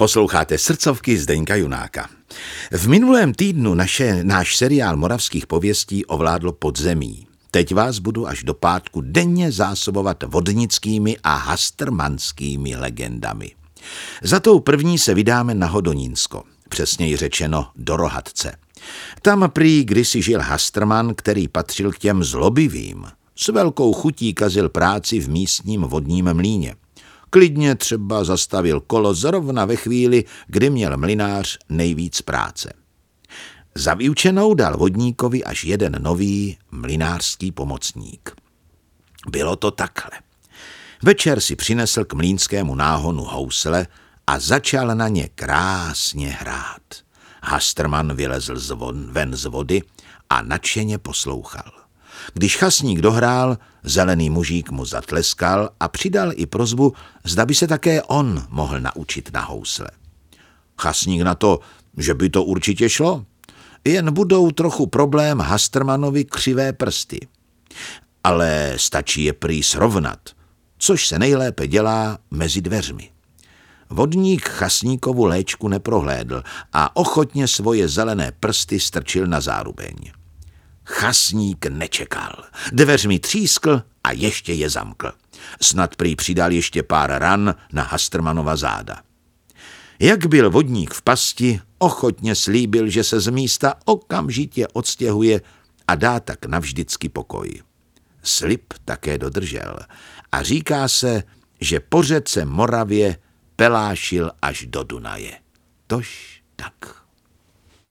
Posloucháte Srdcovky Zdeňka Junáka. V minulém týdnu náš seriál Moravských pověstí ovládlo podzemí. Teď vás budu až do pátku denně zásobovat vodnickými a hastrmanskými legendami. Za tou první se vydáme na Hodonínsko, přesněji řečeno do Rohatce. Tam prý kdysi žil hastrman, který patřil k těm zlobivým. S velkou chutí kazil práci v místním vodním mlýně. Klidně třeba zastavil kolo zrovna ve chvíli, kdy měl mlynář nejvíc práce. Za vyučenou dal vodníkovi až jeden nový mlynářský pomocník. Bylo to takhle. Večer si přinesl k mlýnskému náhonu housle a začal na ně krásně hrát. Hastrman vylezl ven z vody a nadšeně poslouchal. Když chasník dohrál, zelený mužík mu zatleskal a přidal i prosbu, zda by se také on mohl naučit na housle. Chasník na to, že by to určitě šlo, jen budou trochu problém hastrmanovi křivé prsty. Ale stačí je prý srovnat, což se nejlépe dělá mezi dveřmi. Vodník chasníkovu léčku neprohlédl a ochotně svoje zelené prsty strčil na zárubeň. Chasník nečekal. Dveřmi třískl a ještě je zamkl. Snad prý přidal ještě pár ran na hastrmanova záda. Jak byl vodník v pasti, ochotně slíbil, že se z místa okamžitě odstěhuje a dá tak navždycky pokoj. Slib také dodržel a říká se, že po řece Moravě pelášil až do Dunaje. Tož tak.